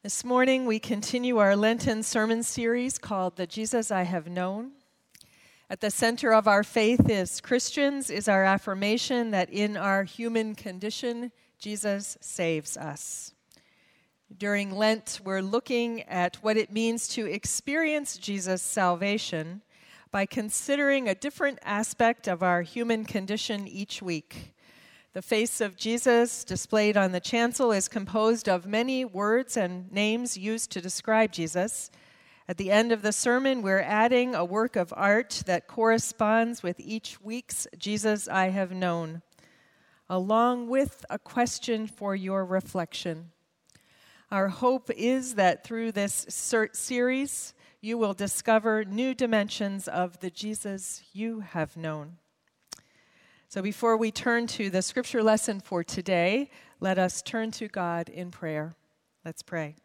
This morning we continue our Lenten sermon series called The Jesus I Have Known. At the center of our faith as Christians is our affirmation that in our human condition, Jesus saves us. During Lent, we're looking at what it means to experience Jesus' salvation by considering a different aspect of our human condition each week. The face of Jesus displayed on the chancel is composed of many words and names used to describe Jesus. At the end of the sermon, we're adding a work of art that corresponds with each week's Jesus I Have Known, along with a question for your reflection. Our hope is that through this series, you will discover new dimensions of the Jesus you have known. So before we turn to the scripture lesson for today, let us turn to God in prayer. Let's pray.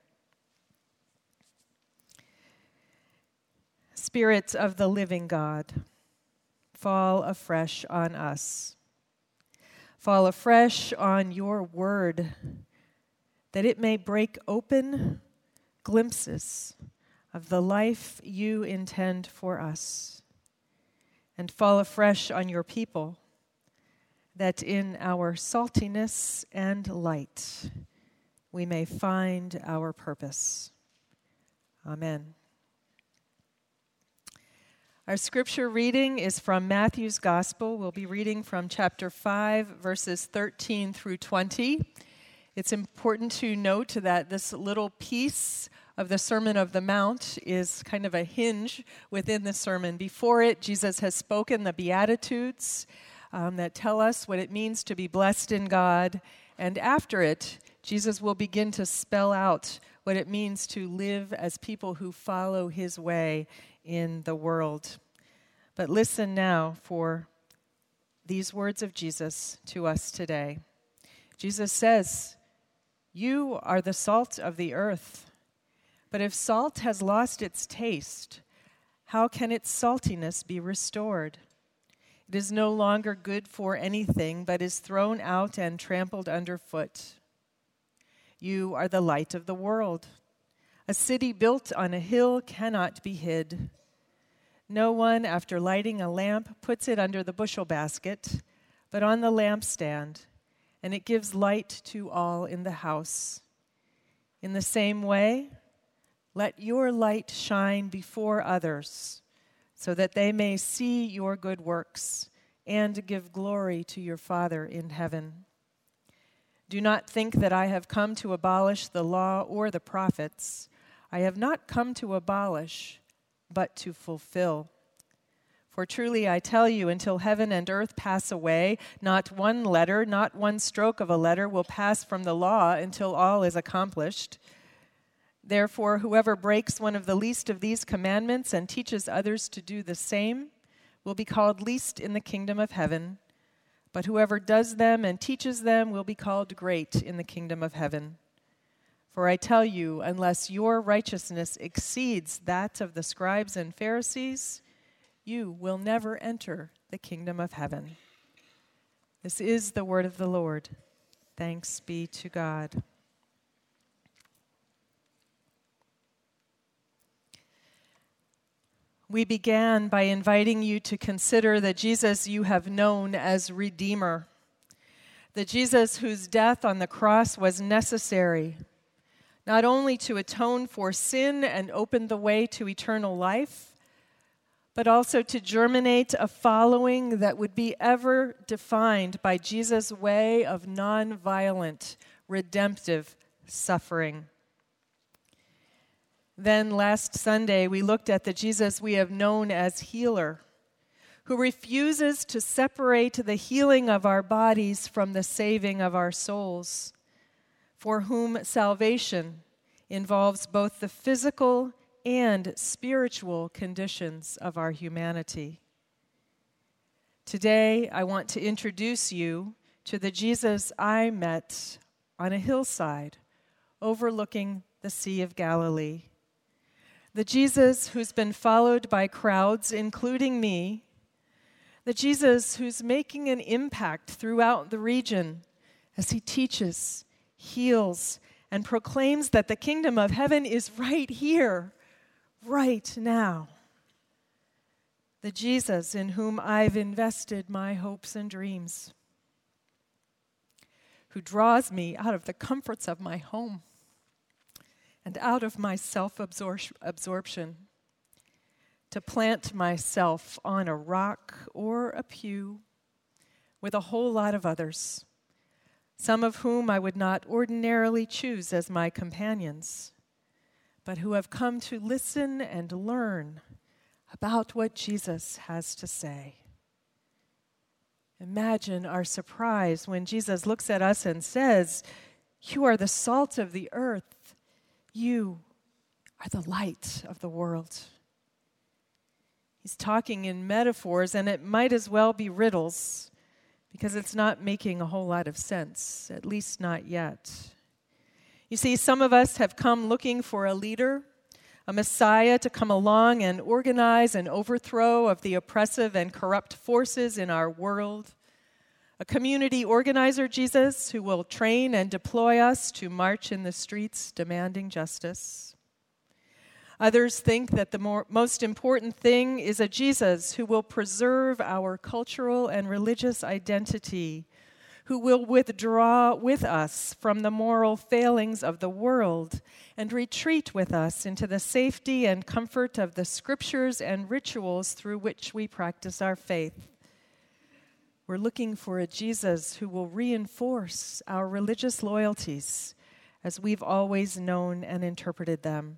Spirit of the living God, fall afresh on us. Fall afresh on your word, that it may break open glimpses of the life you intend for us. And fall afresh on your people, that in our saltiness and light we may find our purpose. Amen. Our scripture reading is from Matthew's Gospel. We'll be reading from chapter 5, verses 13 through 20. It's important to note that this little piece of the Sermon of the Mount is kind of a hinge within the sermon. Before it, Jesus has spoken the Beatitudes, that tell us what it means to be blessed in God. And after it, Jesus will begin to spell out what it means to live as people who follow his way in the world. But listen now for these words of Jesus to us today. Jesus says, "You are the salt of the earth. But if salt has lost its taste, how can its saltiness be restored? It is no longer good for anything, but is thrown out and trampled underfoot. You are the light of the world. A city built on a hill cannot be hid. No one, after lighting a lamp, puts it under the bushel basket, but on the lampstand, and it gives light to all in the house. In the same way, let your light shine before others, so that they may see your good works and give glory to your Father in heaven. Do not think that I have come to abolish the law or the prophets. I have not come to abolish, but to fulfill. For truly I tell you, until heaven and earth pass away, not one letter, not one stroke of a letter will pass from the law until all is accomplished. Therefore, whoever breaks one of the least of these commandments and teaches others to do the same will be called least in the kingdom of heaven, but whoever does them and teaches them will be called great in the kingdom of heaven. For I tell you, unless your righteousness exceeds that of the scribes and Pharisees, you will never enter the kingdom of heaven." This is the word of the Lord. Thanks be to God. We began by inviting you to consider the Jesus you have known as Redeemer, the Jesus whose death on the cross was necessary, not only to atone for sin and open the way to eternal life, but also to germinate a following that would be ever defined by Jesus' way of nonviolent, redemptive suffering. Then last Sunday, we looked at the Jesus we have known as healer, who refuses to separate the healing of our bodies from the saving of our souls, for whom salvation involves both the physical and spiritual conditions of our humanity. Today, I want to introduce you to the Jesus I met on a hillside overlooking the Sea of Galilee. The Jesus who's been followed by crowds, including me. The Jesus who's making an impact throughout the region as he teaches, heals, and proclaims that the kingdom of heaven is right here, right now. The Jesus in whom I've invested my hopes and dreams, who draws me out of the comforts of my home and out of my self-absorption to plant myself on a rock or a pew with a whole lot of others, some of whom I would not ordinarily choose as my companions, but who have come to listen and learn about what Jesus has to say. Imagine our surprise when Jesus looks at us and says, "You are the salt of the earth. You are the light of the world." He's talking in metaphors, and it might as well be riddles, because it's not making a whole lot of sense, at least not yet. You see, some of us have come looking for a leader, a Messiah to come along and organize an overthrow of the oppressive and corrupt forces in our world, a community organizer, Jesus, who will train and deploy us to march in the streets demanding justice. Others think that the most important thing is a Jesus who will preserve our cultural and religious identity, who will withdraw with us from the moral failings of the world and retreat with us into the safety and comfort of the scriptures and rituals through which we practice our faith. We're looking for a Jesus who will reinforce our religious loyalties as we've always known and interpreted them.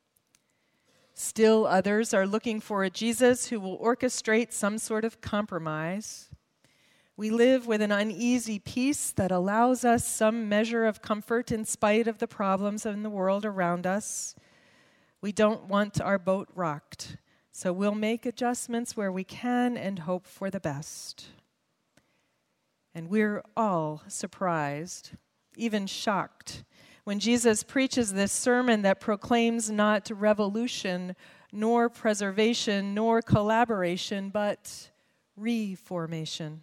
Still others are looking for a Jesus who will orchestrate some sort of compromise. We live with an uneasy peace that allows us some measure of comfort in spite of the problems in the world around us. We don't want our boat rocked, so we'll make adjustments where we can and hope for the best. And we're all surprised, even shocked, when Jesus preaches this sermon that proclaims not revolution, nor preservation, nor collaboration, but reformation.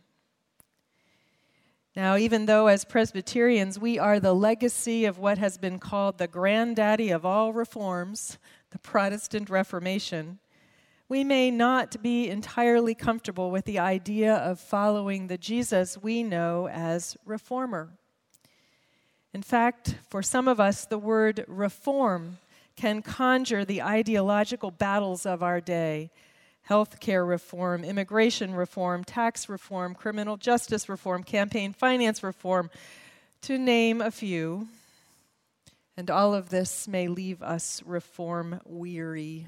Now, even though as Presbyterians we are the legacy of what has been called the granddaddy of all reforms, the Protestant Reformation, we may not be entirely comfortable with the idea of following the Jesus we know as reformer. In fact, for some of us, the word reform can conjure the ideological battles of our day: healthcare reform, immigration reform, tax reform, criminal justice reform, campaign finance reform, to name a few. And all of this may leave us reform weary.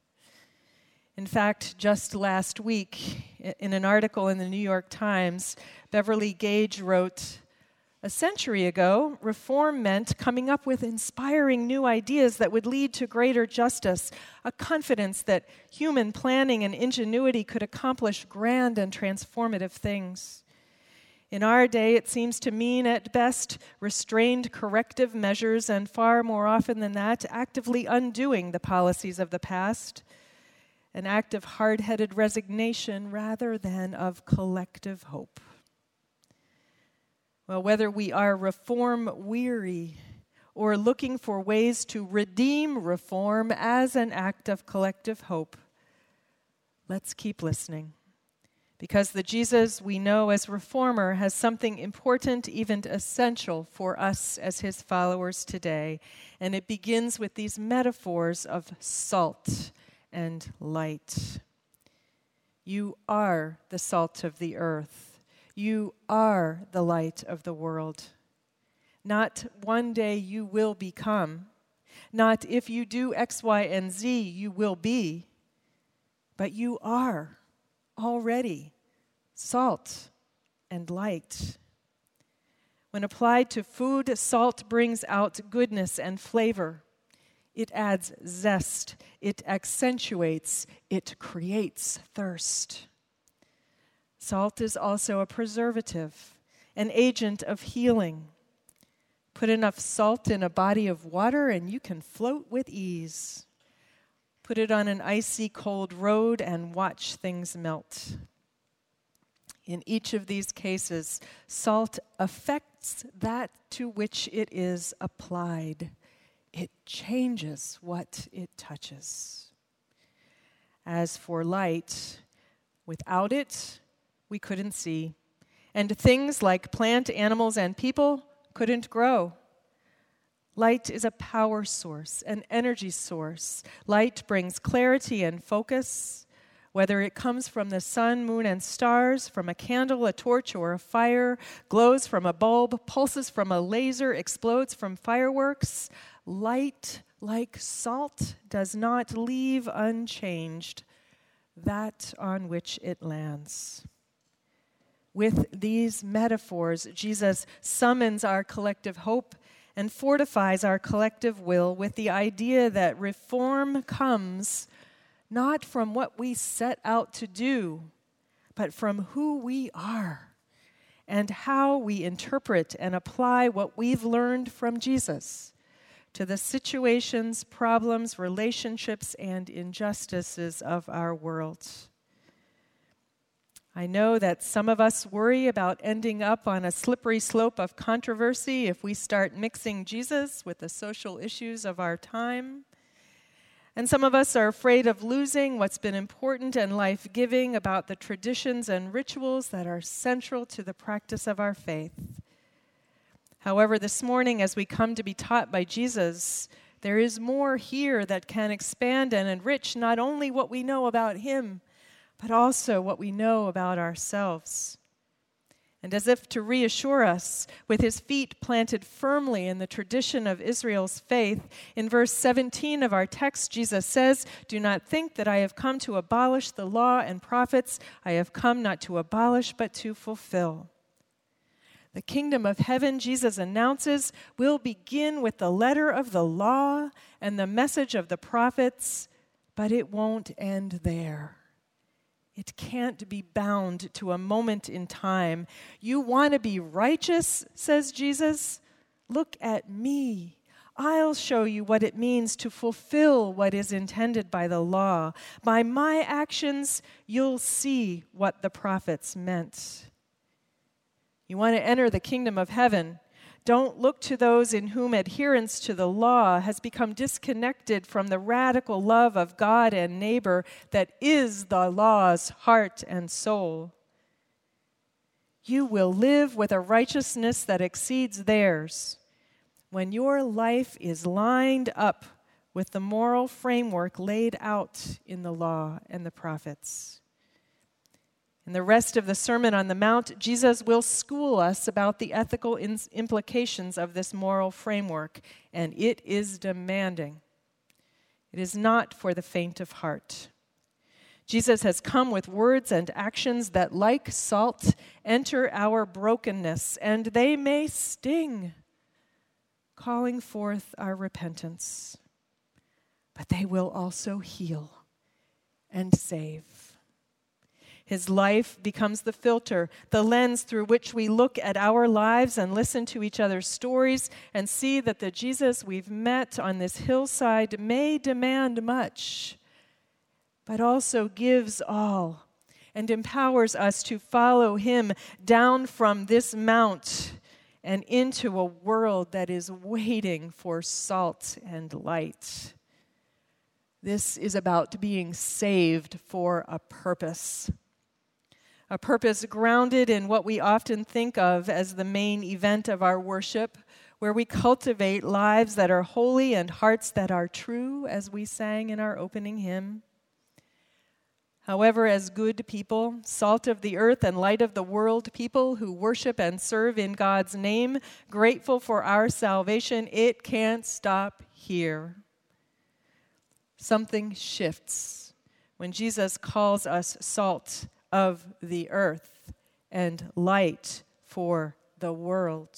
In fact, just last week, in an article in the New York Times, Beverly Gage wrote, "A century ago, reform meant coming up with inspiring new ideas that would lead to greater justice, a confidence that human planning and ingenuity could accomplish grand and transformative things. In our day, it seems to mean, at best, restrained corrective measures, and far more often than that, actively undoing the policies of the past, an act of hard-headed resignation rather than of collective hope." Well, whether we are reform-weary or looking for ways to redeem reform as an act of collective hope, let's keep listening. Because the Jesus we know as reformer has something important, even essential for us as his followers today. And it begins with these metaphors of salt and light. You are the salt of the earth. You are the light of the world. Not one day you will become, not if you do X, Y, and Z you will be, but you are already salt and light. When applied to food, salt brings out goodness and flavor. It adds zest, it accentuates, it creates thirst. Salt is also a preservative, an agent of healing. Put enough salt in a body of water and you can float with ease. Put it on an icy cold road and watch things melt. In each of these cases, salt affects that to which it is applied. It changes what it touches. As for light, without it, we couldn't see. And things like plant, animals, and people couldn't grow. Light is a power source, an energy source. Light brings clarity and focus. Whether it comes from the sun, moon, and stars, from a candle, a torch, or a fire, glows from a bulb, pulses from a laser, explodes from fireworks, light, like salt, does not leave unchanged that on which it lands. With these metaphors, Jesus summons our collective hope and fortifies our collective will with the idea that reform comes not from what we set out to do, but from who we are and how we interpret and apply what we've learned from Jesus to the situations, problems, relationships, and injustices of our world. I know that some of us worry about ending up on a slippery slope of controversy if we start mixing Jesus with the social issues of our time. And some of us are afraid of losing what's been important and life-giving about the traditions and rituals that are central to the practice of our faith. However, this morning, as we come to be taught by Jesus, there is more here that can expand and enrich not only what we know about him, but also what we know about ourselves. And as if to reassure us, with his feet planted firmly in the tradition of Israel's faith, in verse 17 of our text, Jesus says, "Do not think that I have come to abolish the law and prophets. I have come not to abolish, but to fulfill." The kingdom of heaven, Jesus announces, will begin with the letter of the law and the message of the prophets, but it won't end there. It can't be bound to a moment in time. You want to be righteous, says Jesus? Look at me. I'll show you what it means to fulfill what is intended by the law. By my actions, you'll see what the prophets meant. You want to enter the kingdom of heaven? Don't look to those in whom adherence to the law has become disconnected from the radical love of God and neighbor that is the law's heart and soul. You will live with a righteousness that exceeds theirs when your life is lined up with the moral framework laid out in the law and the prophets. In the rest of the Sermon on the Mount, Jesus will school us about the ethical implications of this moral framework, and it is demanding. It is not for the faint of heart. Jesus has come with words and actions that, like salt, enter our brokenness, and they may sting, calling forth our repentance. But they will also heal and save. His life becomes the filter, the lens through which we look at our lives and listen to each other's stories and see that the Jesus we've met on this hillside may demand much, but also gives all and empowers us to follow him down from this mount and into a world that is waiting for salt and light. This is about being saved for a purpose grounded in what we often think of as the main event of our worship, where we cultivate lives that are holy and hearts that are true, as we sang in our opening hymn. However, as good people, salt of the earth and light of the world, people who worship and serve in God's name, grateful for our salvation, it can't stop here. Something shifts when Jesus calls us salt of the earth and light for the world.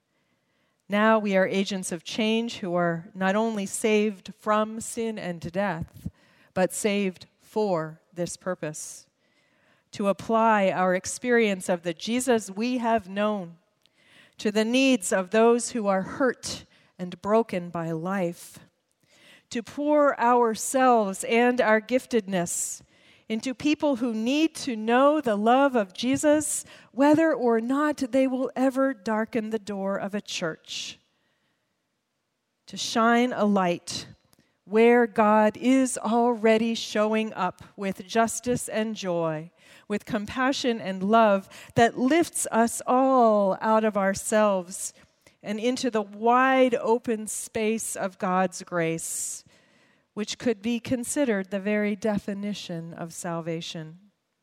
Now we are agents of change who are not only saved from sin and death, but saved for this purpose, to apply our experience of the Jesus we have known to the needs of those who are hurt and broken by life, to pour ourselves and our giftedness into people who need to know the love of Jesus, whether or not they will ever darken the door of a church. To shine a light where God is already showing up with justice and joy, with compassion and love that lifts us all out of ourselves and into the wide open space of God's grace, which could be considered the very definition of salvation.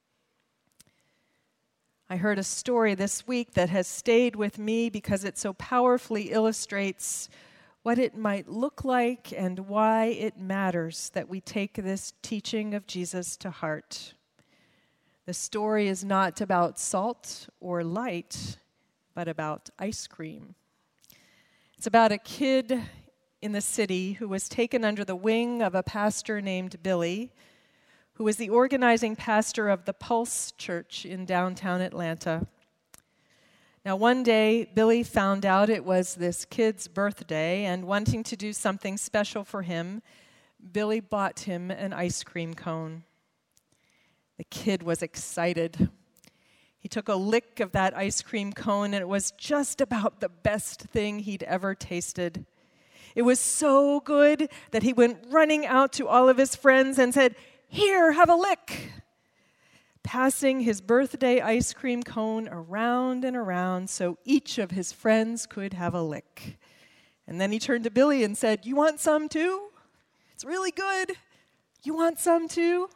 I heard a story this week that has stayed with me because it so powerfully illustrates what it might look like and why it matters that we take this teaching of Jesus to heart. The story is not about salt or light, but about ice cream. It's about a kid in the city who was taken under the wing of a pastor named Billy, who was the organizing pastor of the Pulse Church in downtown Atlanta. Now, one day, Billy found out it was this kid's birthday, and wanting to do something special for him, Billy bought him an ice cream cone. The kid was excited. He took a lick of that ice cream cone, and it was just about the best thing he'd ever tasted. It was so good that he went running out to all of his friends and said, "Here, have a lick," passing his birthday ice cream cone around and around so each of his friends could have a lick. And then he turned to Billy and said, "You want some too? It's really good. You want some too?"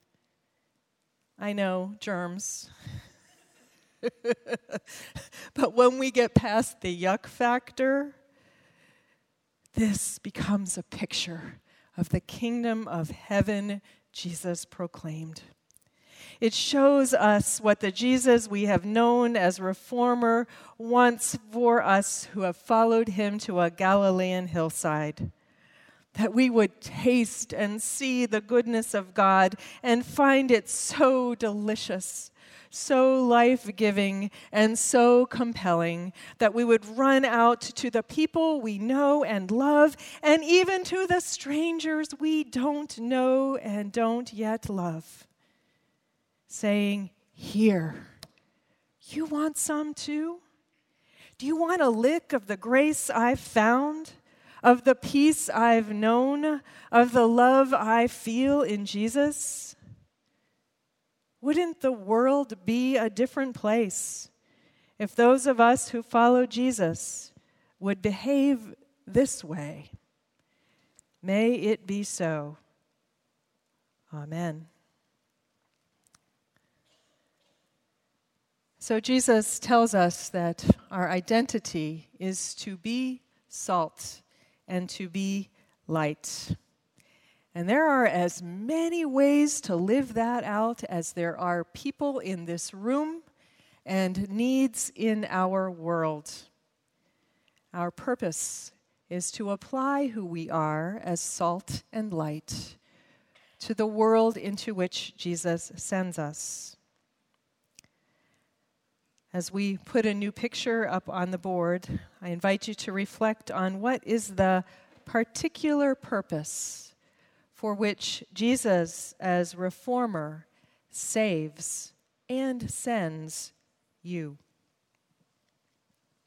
I know, germs. But when we get past the yuck factor, this becomes a picture of the kingdom of heaven Jesus proclaimed. It shows us what the Jesus we have known as reformer wants for us who have followed him to a Galilean hillside. That we would taste and see the goodness of God and find it so delicious, so life-giving, and so compelling that we would run out to the people we know and love, and even to the strangers we don't know and don't yet love, saying, "Here, you want some too? Do you want a lick of the grace I've found, of the peace I've known, of the love I feel in Jesus?" Wouldn't the world be a different place if those of us who follow Jesus would behave this way? May it be so. Amen. So Jesus tells us that our identity is to be salt and to be light. And there are as many ways to live that out as there are people in this room and needs in our world. Our purpose is to apply who we are as salt and light to the world into which Jesus sends us. As we put a new picture up on the board, I invite you to reflect on what is the particular purpose for which Jesus, as reformer, saves and sends you.